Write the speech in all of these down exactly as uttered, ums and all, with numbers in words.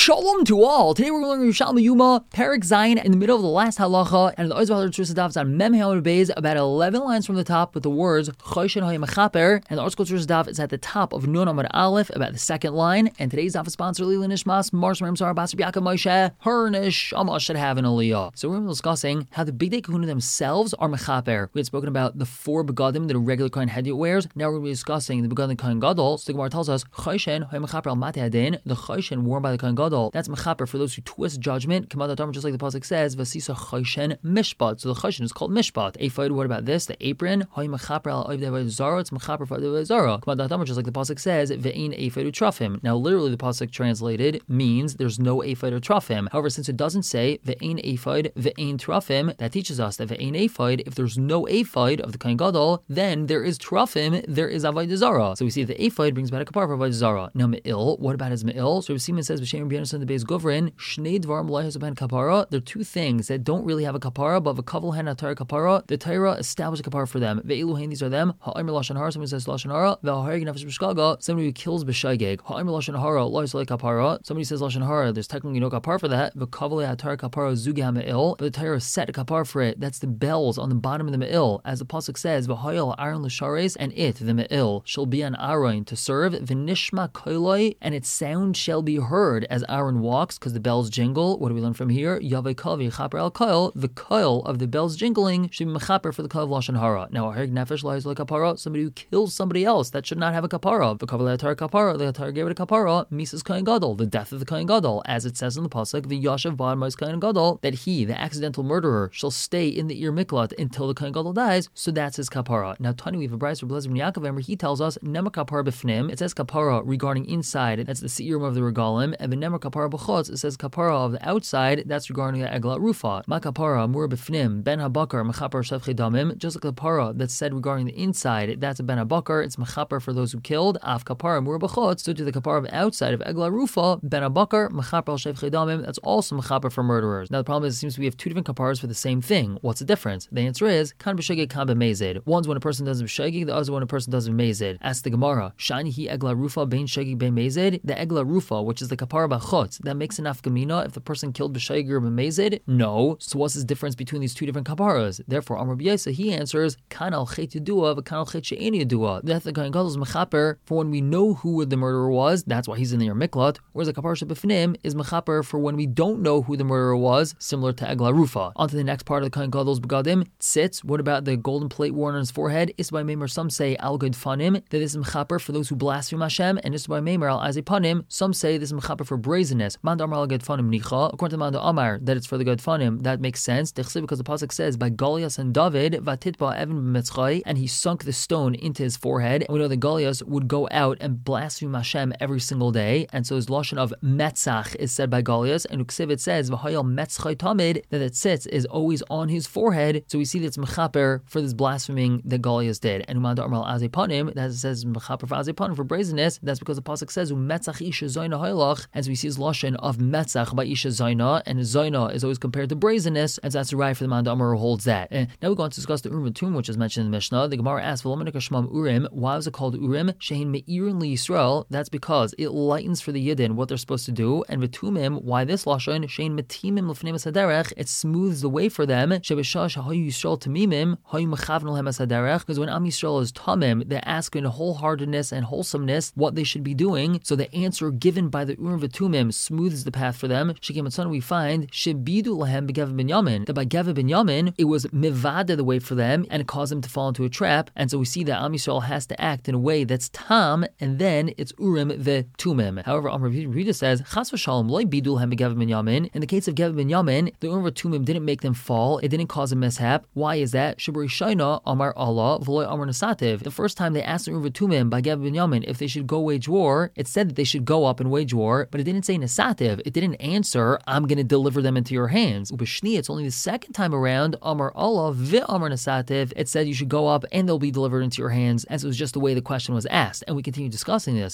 Shalom to all. Today we're going to learn Yerushalmi Yuma, Perek Zayin, in the middle of the last halacha, and the Oz V'Halar Tzur Sadav is on Mem Hamad Beis, about eleven lines from the top with the words Choshen Hoy Mechaper, and the Article Tzur Sadav is at the top of Nun Amud Aleph, about the second line. And today's daf is sponsored Lila Nishmas, Mars Ram Zara Basar Yaakov Moshe, her Neshama should have an aliyah. So we're going to be discussing how the Bigdei Kahuna themselves are Mechaper. We had spoken about the four begadim that a regular Kohen head wears. Now we're going to be discussing the begadim Kohen Gadol. So the Gemara tells us Choshen Hoy Mechaper al Matei Adin, the Choshen worn by the Kohen Gadol. That's Mechaper for those who twist judgment. Kamad Atamar, just like the pasuk says, Vasisa Choshen Mishpat. So the Choshen is called Mishpat. Ephod, what about this? The apron, Hoy Mechaper al Oivdei Avodah Zara. It's Mechaper for Avodah Zara. Kamad Atamar, just like the pasuk says, Ve'in Ephod Utrafim. Now literally the pasuk translated means there's no Ephod or Trafim. However, since it doesn't say Ve'in Ephod, Ve'in Trafim, that teaches us that Ve'in Ephod, if there's no Ephod of the Kohen Gadol, then there is Trafim, there is Avodah Zara. So we see the Ephod brings about a kapar for Avodah Zara. Now Me'il, what about his Me'il? So Simon says B'Shem Rabbi Yonasan the Beis Govrin, Shnei Dvarim Lo Has Ben Kapara. There are two things that don't really have a kapara, but v'kavel hen atar kapara. The Torah established a kapara for them. Ve'ilu hein, these are them. Ha'omer lashon hara, somebody says lashon hara. Ve'ahareg nefesh b'shgaga, somebody who kills b'shageg. Ha'omer lashon hara, lo yisrael kapara. Somebody says lashon hara, there's technically no kapara for that. V'kavel atar kapara zugi ha'me'il. But the Torah set a kapara for it. That's the bells on the bottom of the me'il, as the pasuk says. V'hayal Aaron l'shares, and it, the me'il, shall be on Aaron to serve. V'nishma koiloi, and its sound shall be heard as Aaron walks, because the bells jingle. What do we learn from here? Yavei kol v'yichaper al koil. The coil of the bells jingling should be mechaper for the koil of lashon hara. Now, a hareg nefesh lo yisrael kapara, somebody who kills somebody else, that should not have a kapara. V'kavel atar kapara, the atar gave it a kapara. Misas kohen gadol, the death of the kohen gadol, as it says in the pasuk, v'yashav ba'ad ma'is kohen gadol, that he, the accidental murderer, shall stay in the ir miklat until the kohen gadol dies. So that's his kapara. Now, Tani, we have a brayso from Blazer ben Yaakov, and he tells us nema kapara b'fnim. It says kapara regarding inside, that's the seirim of the regalim, and v'nema kapara b'chutz, it says kapara of the outside, that's regarding the egla rufa. Ma kapara mur b'fnim ben habakar mechaper shevchei damim. Just like the kapara that's said regarding the inside, that's a ben habakar, it's mechaper for those who killed. Af kapara mur b'chutz, so to the kapara of the outside of egla rufa, ben habakar mechaper shevchei damim, that's also mechaper for murderers. Now the problem is, it seems we have two different kaparas for the same thing. What's the difference? The answer is kan b'shegeg, kan b'mezid. One's when a person does b'shegeg, the other when a person does b'mezid. Ask the Gemara, shani hi egla rufa bein shegeg bein mezid. The egla rufa, which is the kapara b'chutz, that makes an afkamina if the person killed b'shegeg or b'mezid? No. So what's the difference between these two different kaparas? Therefore, Amar B'Yesa, he answers, kan al chet yadua v'kan al chet she'eni yadua. That the Kohen Gadol is mechaper for when we know who the murderer was, that's why he's in the Yer Miklat, whereas the kapara shebefnim is mechaper for when we don't know who the murderer was, similar to egla rufa. On to the next part of the Kohen Gadol's begadim, tzitz. What about the golden plate worn on his forehead? Isbay Meimer, some say al good fanim, that this is mechaper for those who blaspheme Hashem, and Isbay Meimer al azei panim, some say this is mechaper for brazenness. Manda Amar al good fanim nicha. According to Manda Amar, that it's for the good fanim, that makes sense. Because the pasuk says by Goliath and David, vatitba evan b'mitzchay, and he sunk the stone into his forehead. And we know that Goliath would go out and blaspheme Hashem every single day, and so his lashon of metzach is said by Goliath, and Uksiv it says v'hayal metzchay tamid, that it sits is always on his forehead. So we see that it's mechaper for this blaspheming that Goliath did. And Umanda Amar al azei panim, that it says mechaper for azei panim for brazenness. That's because the pasuk says umetzach isha zayna haylach, and so we see his lashon of metzach by isha zayna, and his zayna is always compared to brazenness, and so that's the right for the Manda Amar who holds that. And now we're going to discuss the Urim Tum, which is mentioned in the Mishnah. The Gemara asks, Urim, why was it called Urim? Shein me'irin li Yisrael. That's because it lightens for the Yidden what they're supposed to do. And Vitumim, why this lashon? Shein metimim l'fnei haderech. It smooths the way for them. Shebeshash hayu Yisrael tamimim hayu mechavnu lehem haderech. Because when Am Yisrael is tamim, they ask in wholeheartedness and wholesomeness what they should be doing. So the answer given by the Urim Vitumim smooths the path for them. Shekim Matzana, we find shebidu lahem begav binyamin, that by Geva binyamin it was mivada the way for them, and it caused them to fall into a trap. And so we see that Am Yisrael has to act in a way that's tam, and then it's Urim Vitumim. However, Amar Rita says Chas v'shalom loy bidu lahem begav binyamin. In the case of Geva binyamin, the Urim Vitumim didn't make them fall. It didn't cause a mishap. Why is that? Shibri Shaina Amar Allah v'loy Amar Nasativ. The first time they asked the Urim Vitumim by Geva binyamin if they should go wage war, it said that they should go up and wage war, but it didn't say Nasativ. It didn't answer, I'm going to deliver them into your hands. Ubashni, it's only the second time around, Amar Allah vi Amar Nasativ, it said you should go up and they'll be delivered into your hands, as it was just the way the question was asked. And we continue discussing this.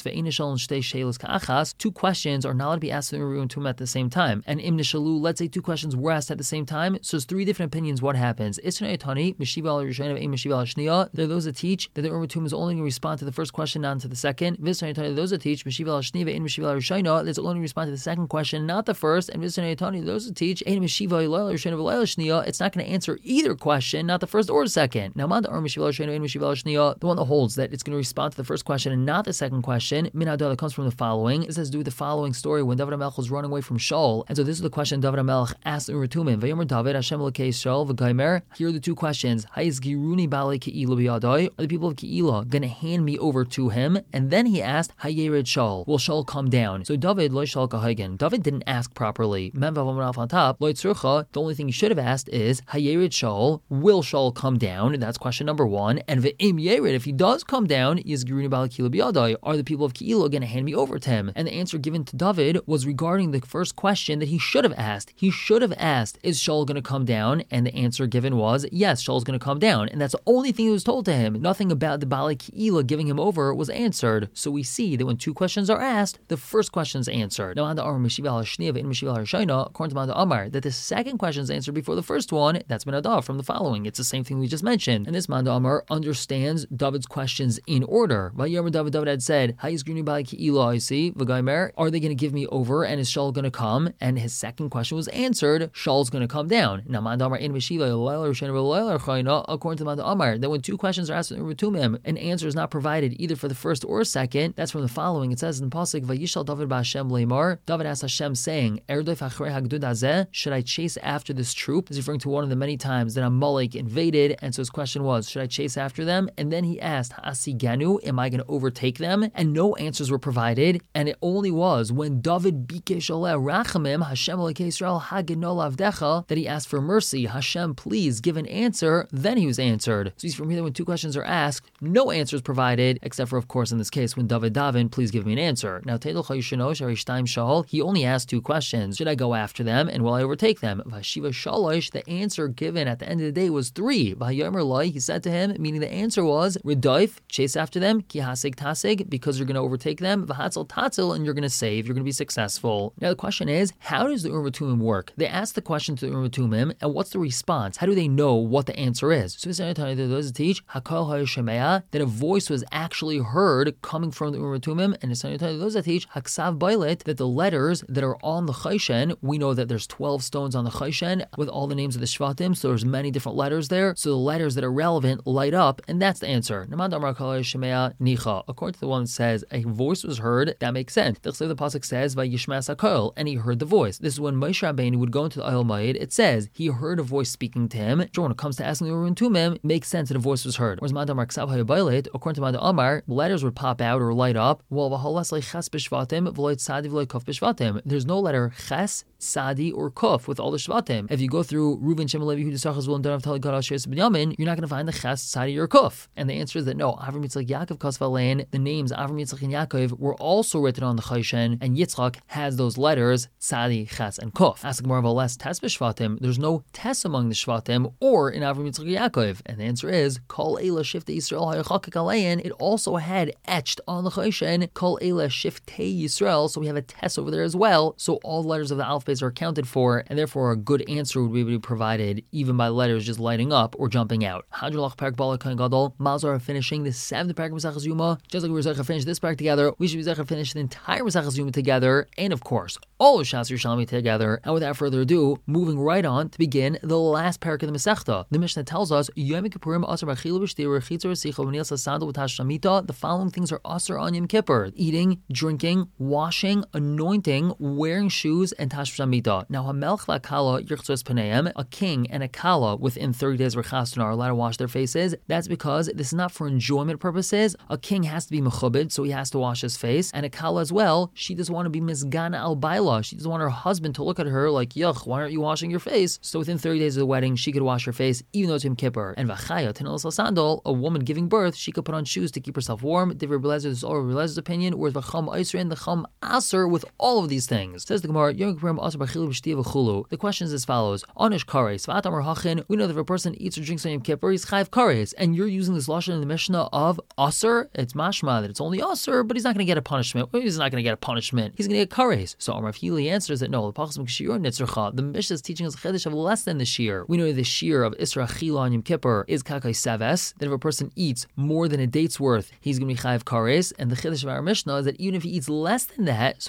Two questions are not allowed to be asked in the Urim Tum at the same time. And Im Nishalu, let's say two questions were asked at the same time, so it's three different opinions what happens. There are those that teach that the Urim Tum is only going to respond to the first question, not to the second. Those that teach that it's only respond to the second question, not the first. And those who teach, it's not going to answer either question, not the first or the second. Now, the one that holds that it's going to respond to the first question and not the second question, that comes from the following. It has to do with the following story when David HaMelech was running away from Shaul. And so this is the question David HaMelech asked Urim Tumim. Vayomer David, Hashem Elokei Shaul, v'Gaimer. Here are the two questions. Are the people of Ke'ilah going to hand me over to him? And then he asked, Hayered Shaul, will Shaul come down? So David, Lo Shaul Kahagen. David didn't ask properly. Mem Vav on top, Lo Tzurcha. The only thing he should have asked is, Hayered Shaul, will Shaul come down? And that's question number one. And Ve'im Yered, if he does come down, Yizgiruni Bala Ke'ilah b'Yadai. Are the people of Ke'ilah going to hand me over to him? And the answer given to David was regarding the first question that he should have asked. He should have asked, is Shaul going to come down? And the answer given was, yes, Shaul's going to come down. And that's the only thing that was told to him. Nothing about the Baalei Ke'ilah giving him over was answered. So we see that when two questions are asked, the first question is answered. Now, according to Manda Amar, that the second question is answered before the first one, that's Menadav from the following. It's the same thing we just mentioned. And this Manda Amar understands David's questions in order. David, David had said, are they going to give me over and is Shaul going to come? And his second question was answered, Shaul's going to come down. Now, Manda Amar, according to Manda Amar, that when two questions are asked an answer is not provided either for the first or second, that's from the following. It says in the Pasuk, Vayishal David ba'Hashem leimar. David asked Hashem saying, should I chase after this troop? He's referring to one of the many times that Amalek invaded, and so his question was, should I chase after them? And then he asked, Asiganu, am I going to overtake them? And no answers were provided, and it only was when David bikesh aleh rachamim, Hashem Elokei Yisrael hagenol avdecha, that he asked for mercy. Hashem, please give an answer. Then he was answered. So he's from here that when two questions are asked, no answers provided, except for, of course, in this case, when David Davin, please give me an answer. Now, he only asked two questions. Should I go after them, and will I overtake them? Vashiva Shalosh, the answer given at the end of the day was three. He said to him, meaning the answer was, Redaif, chase after them, ki hasig tasig, because you're going to overtake them, v'hatzel tatzil, and you're going to save, you're going to be successful. Now, the question is, how does the Urim Tumim work? They ask the question to the Urim Tumim, and what's the response? How do they know what the answer is? So those teach that a voice was actually heard coming from the Urim Tumim, and those that teach Haksav Bailit, that the letters that are on the Chayshen, we know that there's twelve stones on the Chayshen with all the names of the Shvatim, so there's many different letters there, so the letters that are relevant light up, and that's the answer. According to the one that says a voice was heard, that makes sense. The Pasuk says, Vayishmas HaKol, and he heard the voice. This is when Moshe Rabbeinu would go into the Ohel Moed. It says he heard a voice speaking to him. So when it comes to asking the Urim Tumim, it makes sense that a voice was heard. Whereas Madam Aksav Hayabailit, according to Madam Amar, letters would pop out or light up. Well, there's no letter Ches, Sadi, or Kuf with all the Shvatim. If you go through Reuven, Shimon, Levi, Yehuda, Issachar, Zebulun, Dan, Naphtali, Gad, Asher, Binyamin, you're not going to find the Ches, Sadi, or Kuf. And the answer is that no, Avram, Yitzchak, Yaakov, Kasvalein, the names Avram, Yitzchak, and Yaakov were also written on the Chayshen, and Yitzchak has those letters, Sadi, Ches, and Kuf. Ask more of a less Tes b'Shvatim, there's no Tes among the Shvatim or in Avram, Yitzchak, and Yaakov. And the answer is, Kol Eila Shiftei Yisrael Hayachakik Alein, it also had etched on the Chayshen, Kol Eila Shiftei Yisrael, so we have a Tes over there as well, so all the letters of the alphabet are accounted for, and therefore a good answer would be provided even by letters just lighting up or jumping out. Hadrulach Parak Bala Kain Gadol, Mazar finishing the seventh parak of Masechus Yuma. Just like we were Zechah finish this parak together, we should be Zechah finish the entire Masechus Yuma together, and of course, all of Shas Yerushalmi together. And without further ado, moving right on to begin the last parak of the Masechta. The Mishnah tells us, Yom Kippurim Asar B'Chilu B'Shtir Chitzur Sicha V'Nil Sasandal V'Tash Shamita. The following things are Asar on Yom Kippur: eating, drinking, washing, anointing, wearing shoes, and Tash Shamita. Now, Hamelch V'Akala Yirchtzos Paneim, a king and a kala within thirty days of Chasna are allowed to wash their faces. That's because this is not for enjoyment purposes. A king has to be mechubed, so he has to wash his face, and a kala as well. She doesn't want to be misgana al baila. She doesn't want her husband to look at her like, yuck, why aren't you washing your face? So within thirty days of the wedding, she could wash her face, even though it's Yom Kippur. And V'chaya Tinel Sandal, a woman giving birth, she could put on shoes to keep herself warm. Divrei Belezer, this is all Belezer's opinion. Whereas V'cham Eisrin, the Cham Aser with all of these things. Says the Gemara, Yom Kippurim Aser B'Chilu B'Shtia V'Chulu. The question is as follows: Onish Kares V'Atamar Hachin. We know that if a person eats or drinks on Yom Kippur, he's Chayav Kares, and you're using this lashon in the Mishnah of Aser. It's mashma that it's only Aser, but he's not going to get a punishment. Well, he's not going to get a punishment. He's going to get Kares. So Amar Hili answers that no, the Pachas Mekshir Nitzercha. The Mishnah is teaching us a chedesh of less than the shear. We know the shear of Isra Chila on Yom Kippur is Kakai Seves. That if a person eats more than a date's worth, he's going to be Chayav Kares. And the chedesh of our Mishnah is that even if he eats less than that, so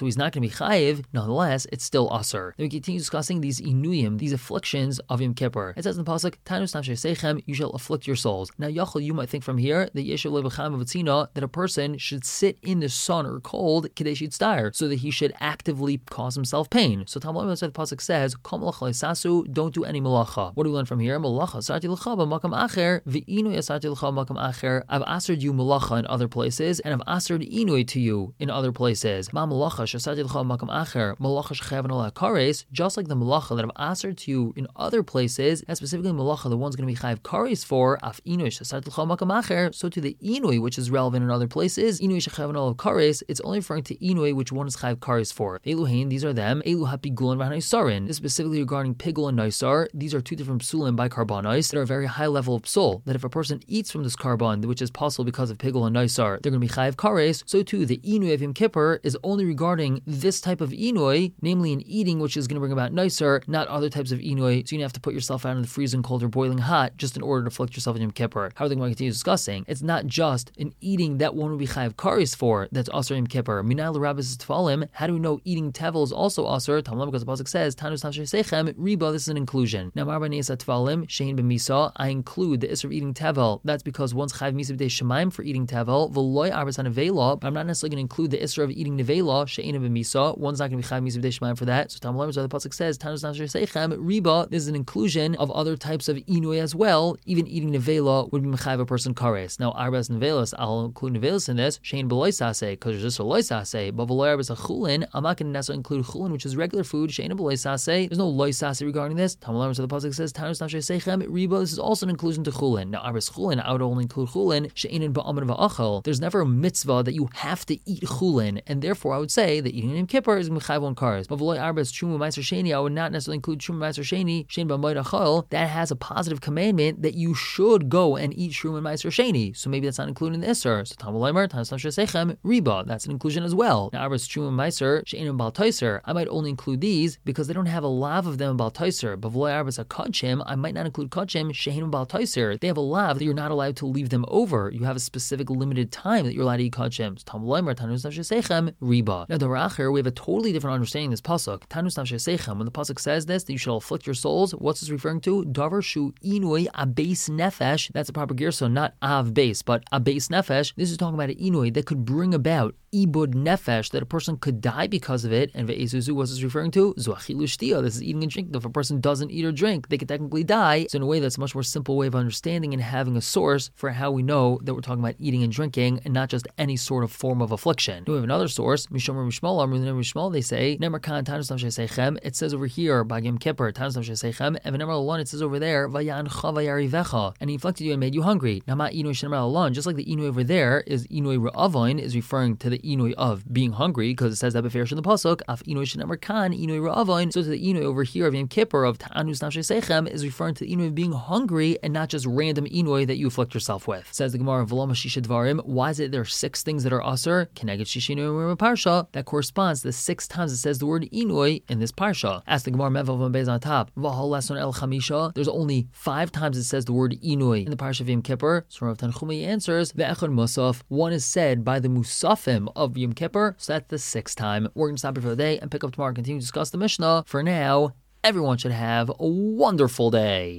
he's not going to be chayiv, nonetheless, it's still aser. Then we continue discussing these inuyim, these afflictions of Yom Kippur. It says in the pasuk, Tanus nafshei seichem, you shall afflict your souls. Now, Yachal, you might think from here that Yeshav levacham avatzina, that a person should sit in the sun or cold, kadesh yitzdayer, so that he should actively cause himself pain. So Talmud the pasuk says, Kol malacha sasu, don't do any malacha. What do we learn from here? Malacha sarti l'cha b'makam acher, v'inui asarti l'cha b'makam acher. I've asered you malacha in other places, and I've asered inui to you in other places. Ma malacha shasarti l'cha b'makam acher, malacha shechayav ala kares, just like the malacha that I've asered to you in other places, and specifically malacha, the one's going to be chayav kares for, af inui shasarti l'cha b'makam acher, so to the inui, which is relevant in other places, inui shechayav ala kares, it's only referring to inui, which one is chayav kares for. Eluhain, these are them. Elu hapigul and v'hanaisarin. This is specifically regarding pigul and naisar. These are two different psulim by karbanos that are a very high level of psul. That if a person eats from this karban, which is possible because of pigul and naisar, they're going to be chayav kares. So too, the inui of Yom Kippur is only regarding this type of inui, namely an eating, which is going to bring about naisar, not other types of inui. So you have to put yourself out in the freezing cold or boiling hot just in order to afflict yourself in Yom Kippur. How are they going to continue discussing? It's not just an eating that one would be chayav kares for that's also Yom Kippur. Minal rabbis tfalim. How do we know eating tevel is also asur? Talmud, because the pasuk says Tanus nafshei seichem riba. This is an inclusion. Now marba neisa tfalim shein b'misa. I include the isser of eating tevel. That's because one's chayav misa b'dei shemaim for eating tevel. V'loy arbas nevela. But I'm not necessarily going to include the isser of eating nevela shein b'misa. One's not going to be chayav misa b'dei shemaim for that. So Talmud, so the pasuk says Tanus nafshei seichem riba. This is an inclusion of other types of inui as well. Even eating nevela would be mechayav a person kares. Now arbas nevelas, I'll include nevelas in this shein b'loy saseh because there's just a loy saseh. But v'loy arbas a chulin. I'm not going to necessarily include chulin, which is regular food. Shein b'loy saseh. There's no loy saseh regarding this. Talmud, so the pasuk says Tanus nafshei seichem riba. This is also an inclusion to chulin. Now arbas chulin, I would only include chulin she'einin ba'amen va'achal. There's never a mitzvah that you have to eat chulin, and therefore I would say that eating in Yom Kippur is mechayav on kares. But v'loy arbas trumu ma'aser sheni, I would not necessarily include trumu ma'aser sheni shein ba'moed achal. That has a positive commandment that you should go and eat trumu ma'aser sheni. So maybe that's not included in the isser. So Talmud Leimer Tanus nafshei seichem riba. That's an inclusion as well. Now arbas trumu ma'aser she'einin bal taiser. I might only include these because they don't have a lav of them bal taiser. But v'loy arbas a kachim, I might not include kachim she'einin bal taiser. They have a lav that you're not allowed to leave them over. You have a specific limited time that you're allowed to eat kachim. So Talmud Leimer Tanus nafshei seichem riba. Now the Racher, we have a totally different understanding of this pasuk. Tanus nafshei seichem. When the pasuk says this, that you shall afflict your souls, what's this referring to? Davar shu inui abeis nefesh. That's a proper gerso, not av base, but abeis nefesh. This is talking about an inui that could bring about ibud nefesh, that a person could die because of it. And ve'ezuzu, what's this referring to? Zuachilu shtia. This is eating and drinking. If a person doesn't eat or drink, they could technically die. So in a way, that's a much more simple way of understanding and having a source for how we know that we're talking about eating and drinking and not just any sort of form of affliction. We have another source, Mishomer Mishmal, Amr Mishmal, they say, Nemer Kan Tanus nafshei seichem. It says over here by Yom Kippur, Tanus nafshei seichem, and Nemer Alon, it says over there, Vayancha vayarivecha, and he afflicted you and made you hungry. Now, ma inui shenemer alon, just like the inui over there is inui re'avon, is referring to the inui of being hungry, because it says that beferish in the pasuk, af inui shenemer kan inui re'avon. So to the inui over here of Yom Kippur of Tanus nafshei seichem is referring to the inui of being hungry and not just random inui that you afflict yourself with. Says the Gemara, V'lo mashisha dvarim. Why is it there are six things that are asur? Keneged shishinu parsha. That corresponds to the six times it says the word inui in this parsha. Ask the Gemara, Mevav and Bez on top. V'hal leson el chamisha. There's only five times it says the word inui in the parsha of Yom Kippur. So Rav Tanchumi answers, Ve'echad musaf. One is said by the musafim of Yom Kippur. So that's the sixth time. We're going to stop here for the day and pick up tomorrow and continue to discuss the Mishnah. For now, everyone should have a wonderful day.